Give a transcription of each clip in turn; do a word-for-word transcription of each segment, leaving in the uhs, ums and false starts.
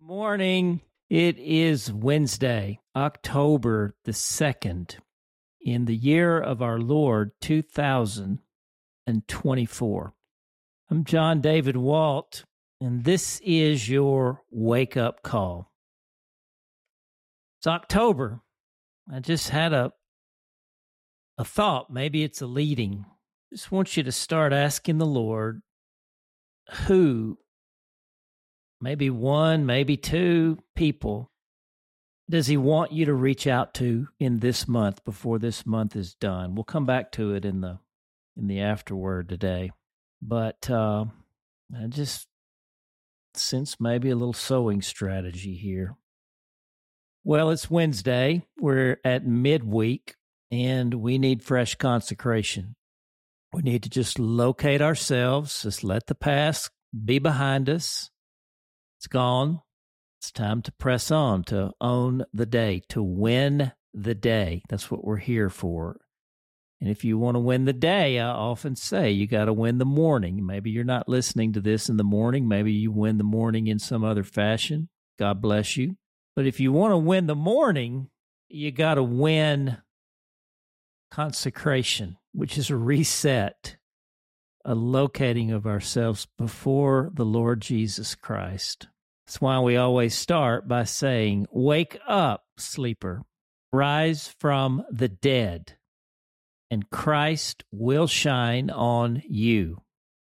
Morning. It is Wednesday, October the second, in the year of our Lord, two thousand twenty-four. I'm John David Walt, and this is your wake-up call. It's October. I just had a, a thought. Maybe it's a leading. Just want you to start asking the Lord who, maybe one, maybe two people, does he want you to reach out to in this month before this month is done? We'll come back to it in the in the afterword today. But uh, I just sense maybe a little sowing strategy here. Well, it's Wednesday. We're at midweek, and we need fresh consecration. We need to just locate ourselves, just let the past be behind us. It's gone. It's time to press on, to own the day, to win the day. That's what we're here for. And if you want to win the day, I often say you got to win the morning. Maybe you're not listening to this in the morning. Maybe you win the morning in some other fashion. God bless you. But if you want to win the morning, you got to win consecration, which is a reset, a locating of ourselves before the Lord Jesus Christ. That's why we always start by saying, wake up, sleeper, rise from the dead, and Christ will shine on you.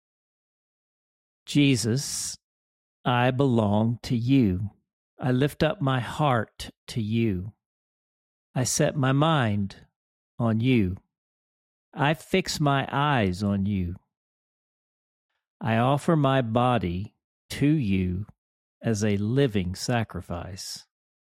Jesus, I belong to you. I lift up my heart to you. I set my mind on you. I fix my eyes on you. I offer my body to you as a living sacrifice.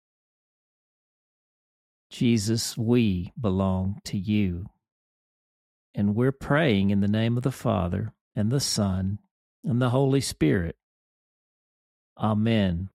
Jesus, we belong to you. And we're praying in the name of the Father and the Son and the Holy Spirit. Amen.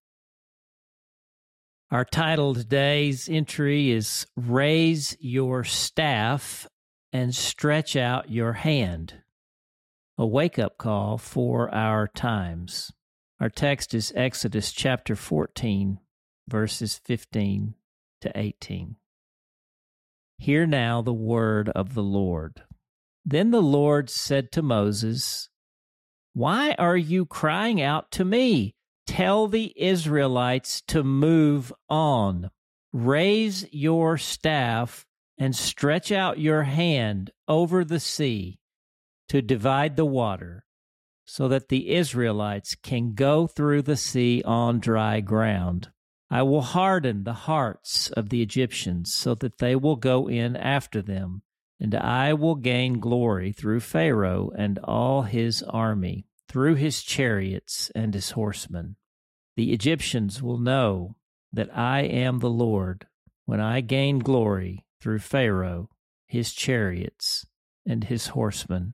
Our title today's entry is Raise Your Staff and Stretch Out Your Hand. A wake-up call for our times. Our text is Exodus chapter fourteen, verses fifteen to eighteen. Hear now the word of the Lord. Then the Lord said to Moses, "Why are you crying out to me? Tell the Israelites to move on. Raise your staff and stretch out your hand over the sea to divide the water, so that the Israelites can go through the sea on dry ground. I will harden the hearts of the Egyptians so that they will go in after them, and I will gain glory through Pharaoh and all his army, through his chariots and his horsemen. The Egyptians will know that I am the Lord when I gain glory through Pharaoh, his chariots, and his horsemen."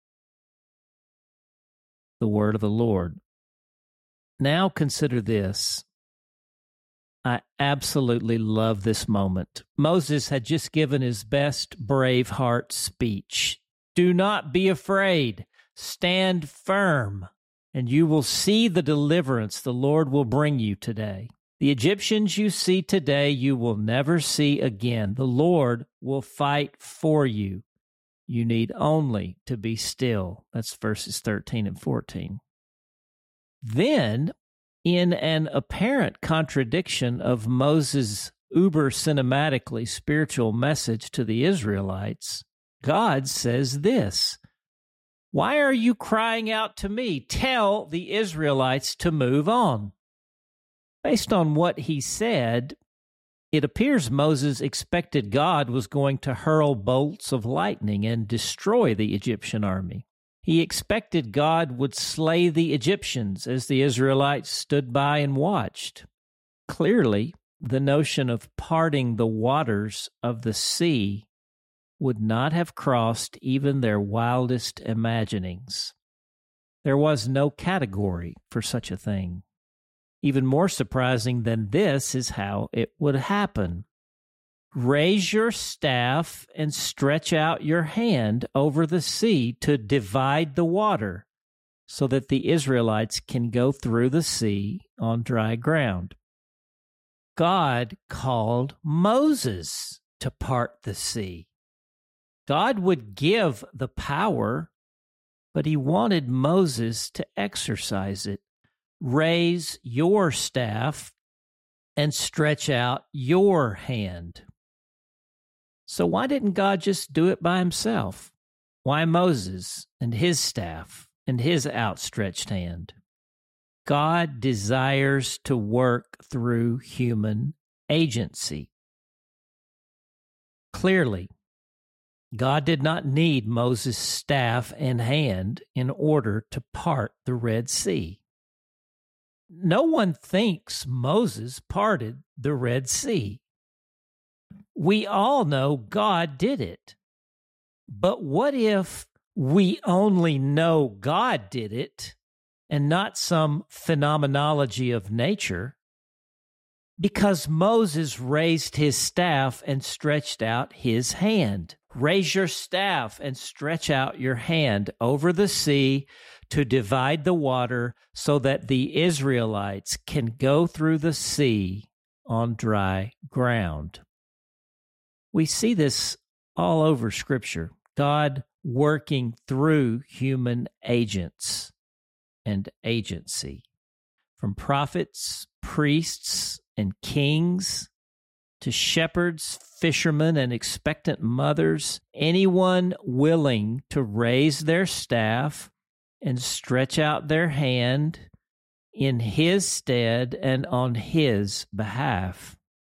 The word of the Lord. Now consider this. I absolutely love this moment. Moses had just given his best Braveheart speech. Do not be afraid. Stand firm, and you will see the deliverance the Lord will bring you today. The Egyptians you see today, you will never see again. The Lord will fight for you. You need only to be still. That's verses thirteen and fourteen. Then, in an apparent contradiction of Moses' uber-cinematically spiritual message to the Israelites, God says this, "Why are you crying out to me? Tell the Israelites to move on." Based on what he said, it appears Moses expected God was going to hurl bolts of lightning and destroy the Egyptian army. He expected God would slay the Egyptians as the Israelites stood by and watched. Clearly, the notion of parting the waters of the sea would not have crossed even their wildest imaginings. There was no category for such a thing. Even more surprising than this is how it would happen. Raise your staff and stretch out your hand over the sea to divide the water, so that the Israelites can go through the sea on dry ground. God called Moses to part the sea. God would give the power, but he wanted Moses to exercise it. Raise your staff and stretch out your hand. So why didn't God just do it by himself? Why Moses and his staff and his outstretched hand? God desires to work through human agency. Clearly, God did not need Moses' staff and hand in order to part the Red Sea. No one thinks Moses parted the Red Sea. We all know God did it. But what if we only know God did it and not some phenomenology of nature? Because Moses raised his staff and stretched out his hand. Raise your staff and stretch out your hand over the sea to divide the water so that the Israelites can go through the sea on dry ground. We see this all over Scripture. God working through human agents and agency. From prophets, priests, and kings, to shepherds, fishermen, and expectant mothers, anyone willing to raise their staff and stretch out their hand in his stead and on his behalf.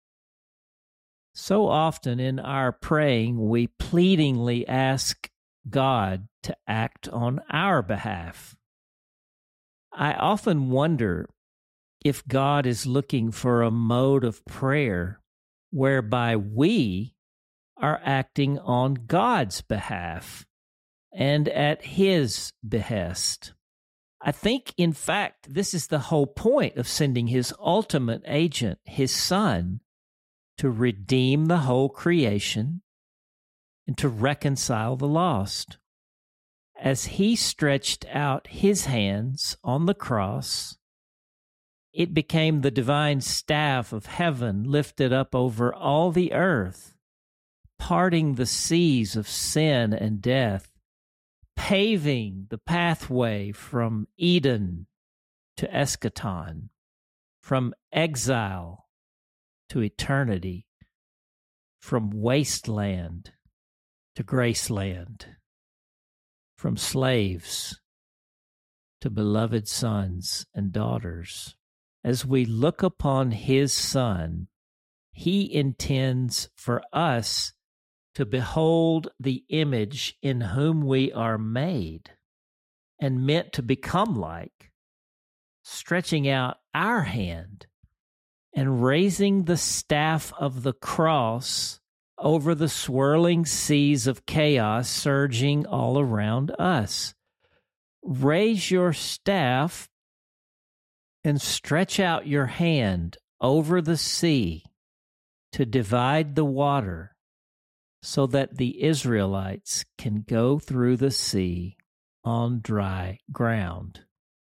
So often in our praying, we pleadingly ask God to act on our behalf. I often wonder if God is looking for a mode of prayer whereby we are acting on God's behalf and at his behest. I think, in fact, this is the whole point of sending his ultimate agent, his Son, to redeem the whole creation and to reconcile the lost. As he stretched out his hands on the cross, it became the divine staff of heaven lifted up over all the earth, parting the seas of sin and death, paving the pathway from Eden to eschaton, from exile to eternity, from wasteland to graceland, from slaves to beloved sons and daughters. As we look upon his Son, he intends for us to behold the image in whom we are made and meant to become like, stretching out our hand and raising the staff of the cross over the swirling seas of chaos surging all around us. Raise your staff and stretch out your hand over the sea to divide the water so that the Israelites can go through the sea on dry ground.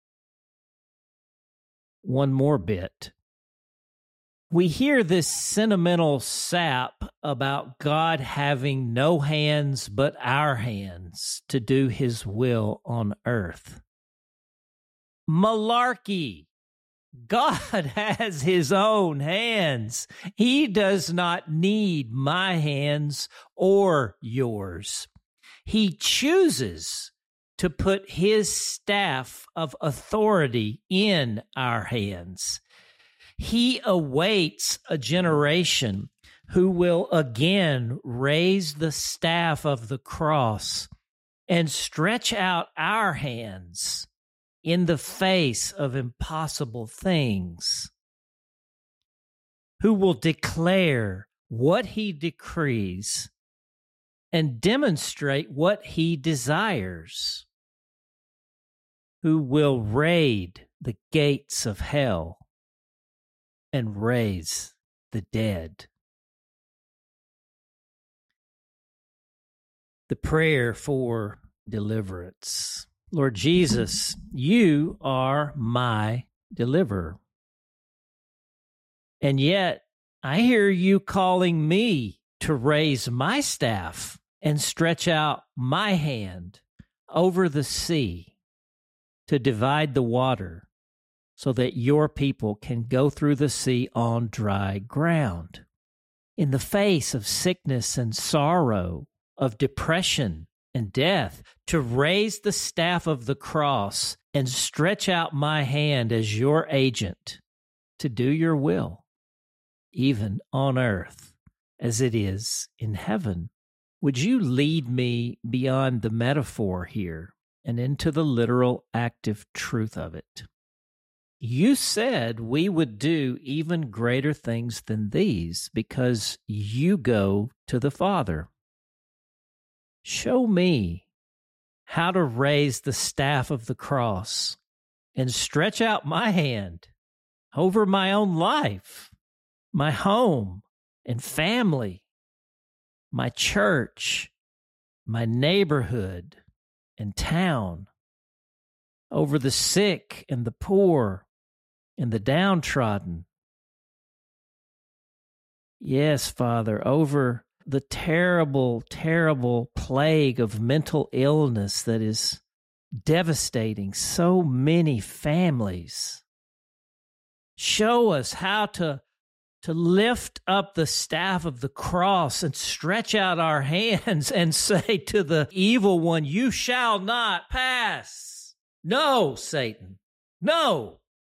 One more bit. We hear this sentimental sap about God having no hands but our hands to do his will on earth. Malarkey. God has his own hands. He does not need my hands or yours. He chooses to put his staff of authority in our hands. He awaits a generation who will again raise the staff of the cross and stretch out our hands in the face of impossible things, who will declare what he decrees and demonstrate what he desires, who will raid the gates of hell and raise the dead. The prayer for deliverance. Lord Jesus, you are my deliverer. And yet, I hear you calling me to raise my staff and stretch out my hand over the sea to divide the water so that your people can go through the sea on dry ground. In the face of sickness and sorrow, of depression and death, to raise the staff of the cross and stretch out my hand as your agent to do your will, even on earth as it is in heaven. Would you lead me beyond the metaphor here and into the literal active truth of it? You said we would do even greater things than these because you go to the Father. Show me how to raise the staff of the cross and stretch out my hand over my own life, my home and family, my church, my neighborhood and town, over the sick and the poor and the downtrodden. Yes, Father, over the terrible, terrible plague of mental illness that is devastating so many families. Show us how to, to lift up the staff of the cross and stretch out our hands and say to the evil one, you shall not pass. No, Satan, no.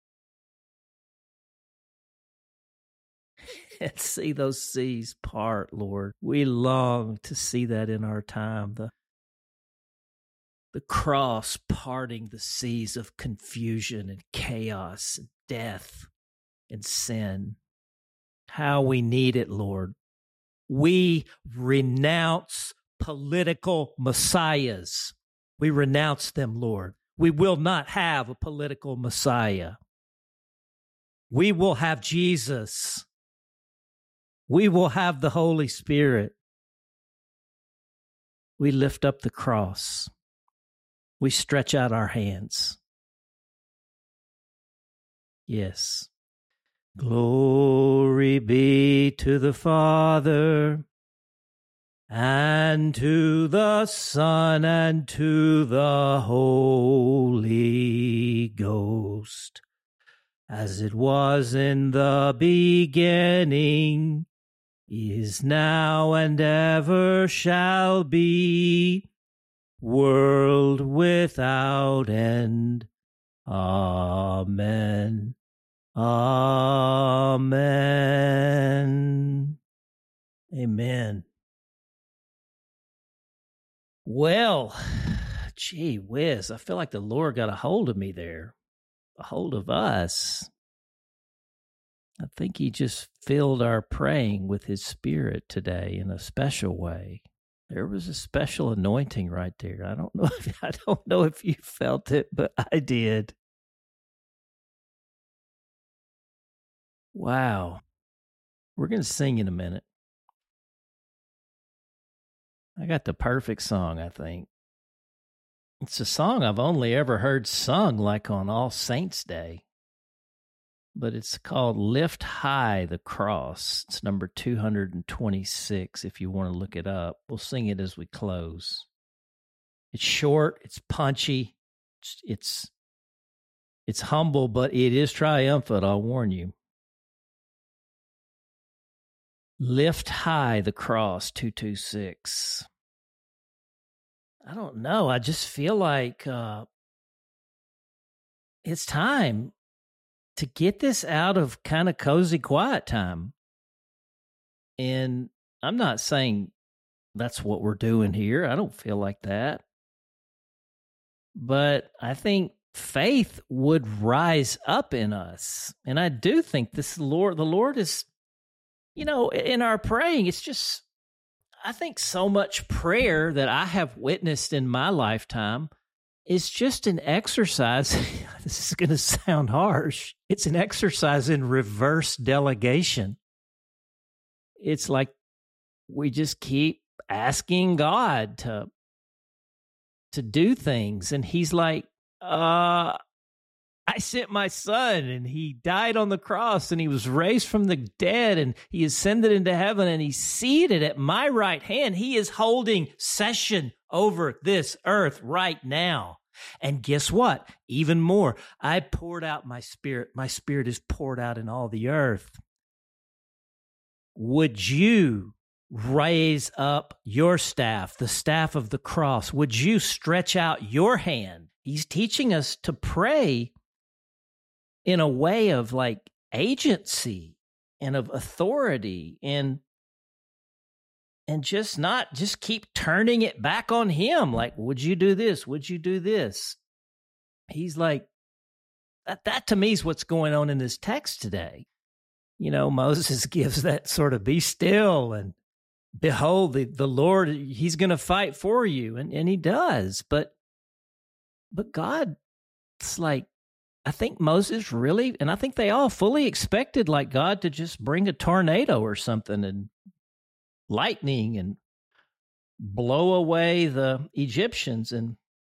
And see those seas part, Lord. We long to see that in our time. The, the cross parting the seas of confusion and chaos and death and sin. How we need it, Lord. We renounce political messiahs. We renounce them, Lord. We will not have a political messiah. We will have Jesus. We will have the Holy Spirit. We lift up the cross. We stretch out our hands. Yes. Glory be to the Father, and to the Son, and to the Holy Ghost, as it was in the beginning, is now, and ever shall be, world without end. Amen. Amen. Amen. Well, gee whiz, I feel like the Lord got a hold of me there, a hold of us. I think he just filled our praying with his Spirit today in a special way. There was a special anointing right there. I don't know if, I don't know if you felt it, but I did. Wow. We're going to sing in a minute. I got the perfect song, I think. It's a song I've only ever heard sung like on All Saints' Day. But it's called Lift High the Cross. It's number two hundred twenty-six if you want to look it up. We'll sing it as we close. It's short, it's punchy, it's it's, it's humble, but it is triumphant, I'll warn you. Lift High the Cross, two twenty-six. I don't know. I just feel like uh, it's time to get this out of kind of cozy quiet time. And I'm not saying that's what we're doing here. I don't feel like that. But I think faith would rise up in us. And I do think this Lord, the Lord is, you know, in our praying, it's just, I think so much prayer that I have witnessed in my lifetime is just an exercise. This is going to sound harsh. It's an exercise in reverse delegation. It's like we just keep asking God to to do things. And he's like, uh, I sent my son, and he died on the cross, and he was raised from the dead, and he ascended into heaven, and he's seated at my right hand. He is holding session over this earth right now. And guess what? Even more, I poured out my spirit. My spirit is poured out in all the earth. Would you raise up your staff, the staff of the cross? Would you stretch out your hand? He's teaching us to pray in a way of like agency and of authority, and and just not just keep turning it back on him. Like, would you do this? Would you do this? He's like, that, that to me is what's going on in this text today. You know, Moses gives that sort of be still and behold, the, the Lord, he's going to fight for you. And, and he does. But, but God, it's like, I think Moses really, and I think they all fully expected like God to just bring a tornado or something and lightning and blow away the Egyptians. And,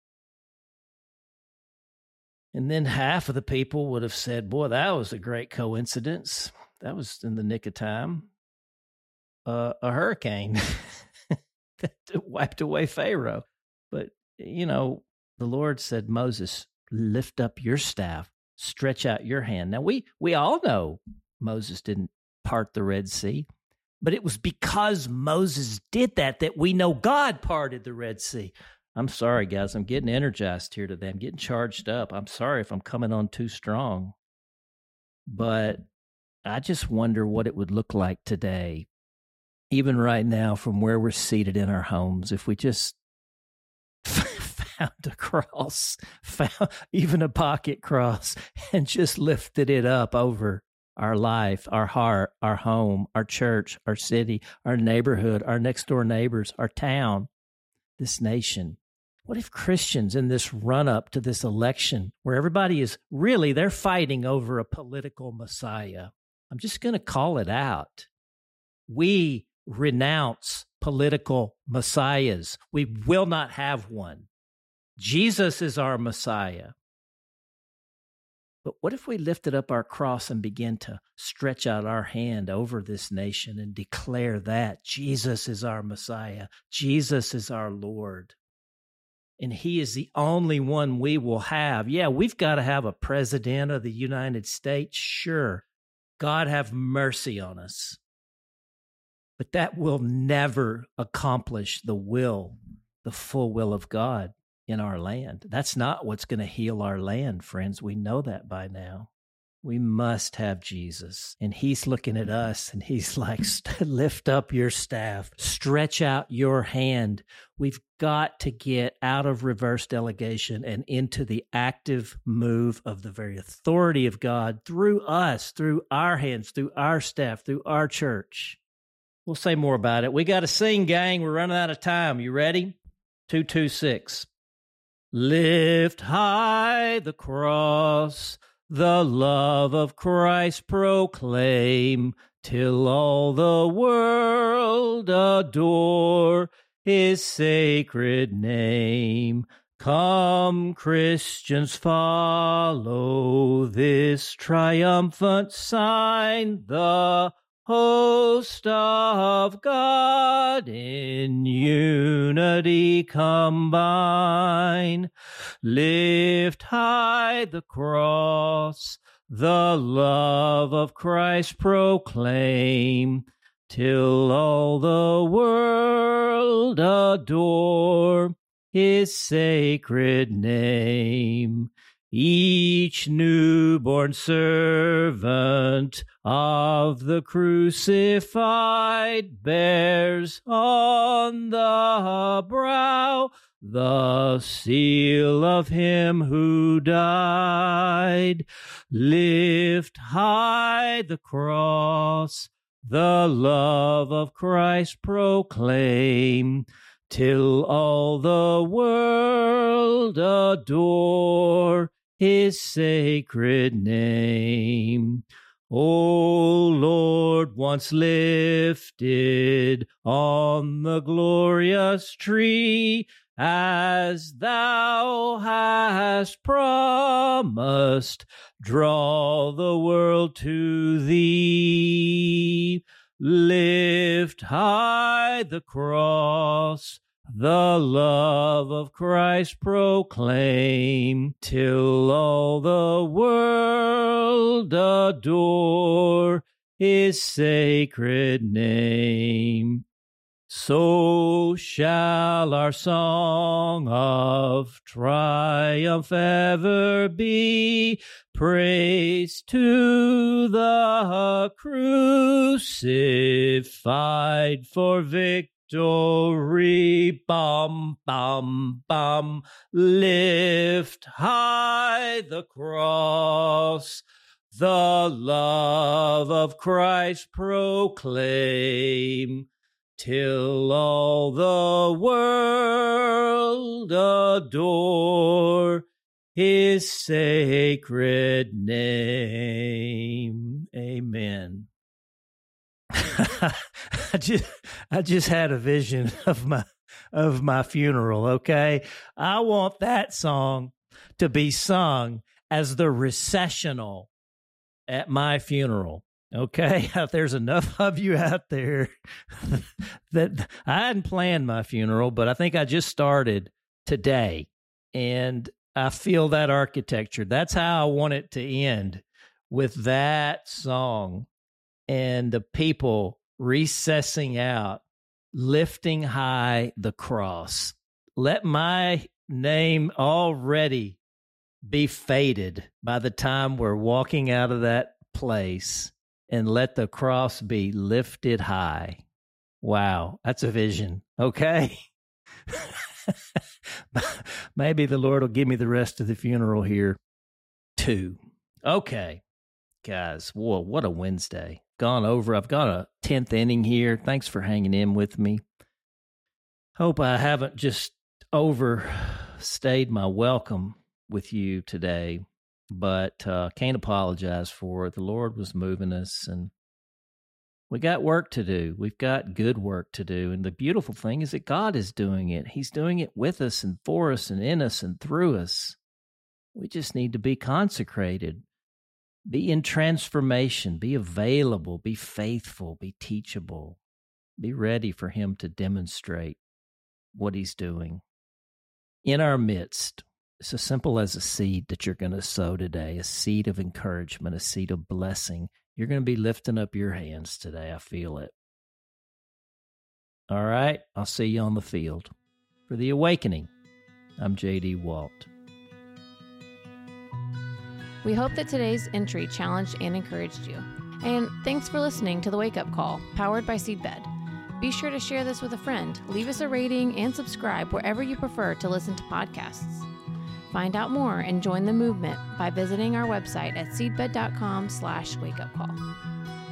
and then half of the people would have said, boy, that was a great coincidence. That was in the nick of time. Uh, a hurricane that wiped away Pharaoh. But, you know, the Lord said, Moses, lift up your staff, stretch out your hand. Now, we we all know Moses didn't part the Red Sea, but it was because Moses did that that we know God parted the Red Sea. I'm sorry, guys. I'm getting energized here today. I'm getting charged up. I'm sorry if I'm coming on too strong. But I just wonder what it would look like today, even right now from where we're seated in our homes, if we just found a cross, found even a pocket cross, and just lifted it up over our life, our heart, our home, our church, our city, our neighborhood, our next door neighbors, our town, this nation. What if Christians in this run up to this election where everybody is really, they're fighting over a political Messiah? I'm just going to call it out. We renounce political messiahs. We will not have one. Jesus is our Messiah. But what if we lifted up our cross and began to stretch out our hand over this nation and declare that Jesus is our Messiah, Jesus is our Lord, and he is the only one we will have? Yeah, we've got to have a president of the United States, sure. God have mercy on us. But that will never accomplish the will, the full will of God in our land. That's not what's going to heal our land, friends. We know that by now. We must have Jesus. And he's looking at us and he's like, lift up your staff, stretch out your hand. We've got to get out of reverse delegation and into the active move of the very authority of God through us, through our hands, through our staff, through our church. We'll say more about it. We got to sing, gang. We're running out of time. You ready? two two six. Lift high the cross, the love of Christ proclaim, till all the world adore his sacred name. Come, Christians, follow this triumphant sign, the host of God in unity combine. Lift high the cross, the love of Christ proclaim, till all the world adore his sacred name. Each newborn servant of the crucified bears on the brow the seal of him who died. Lift high the cross, the love of Christ proclaim, till all the world adore his sacred name. O Lord, once lifted on the glorious tree, as thou hast promised, draw the world to thee. Lift high the cross, the love of Christ proclaim, till all the world adore his sacred name. So shall our song of triumph ever be, praise to the crucified for victory. Bum, bum, bum. Lift high the cross, the love of Christ proclaim, till all the world adore his sacred name. Amen. I just I just had a vision of my of my funeral, okay? I want that song to be sung as the recessional at my funeral. Okay, there's enough of you out there that I hadn't planned my funeral, but I think I just started today, and I feel that architecture. That's how I want it to end, with that song and the people recessing out, lifting high the cross. Let my name already be faded by the time we're walking out of that place, and let the cross be lifted high. Wow, that's a vision, okay? Maybe the Lord will give me the rest of the funeral here, too. Okay, guys, whoa, what a Wednesday. Gone over. I've got a tenth inning here. Thanks for hanging in with me. Hope I haven't just overstayed my welcome with you today, but uh, can't apologize for it. The Lord was moving us, and we got work to do. We've got good work to do, and the beautiful thing is that God is doing it. He's doing it with us and for us and in us and through us. We just need to be consecrated, be in transformation, be available, be faithful, be teachable, be ready for him to demonstrate what he's doing in our midst. It's as simple as a seed that you're going to sow today, a seed of encouragement, a seed of blessing. You're going to be lifting up your hands today. I feel it. All right. I'll see you on the field. For The Awakening, I'm J D Walt. We hope that today's entry challenged and encouraged you. And thanks for listening to The Wake Up Call, powered by Seedbed. Be sure to share this with a friend, leave us a rating, and subscribe wherever you prefer to listen to podcasts. Find out more and join the movement by visiting our website at seedbed.com slash wakeupcall.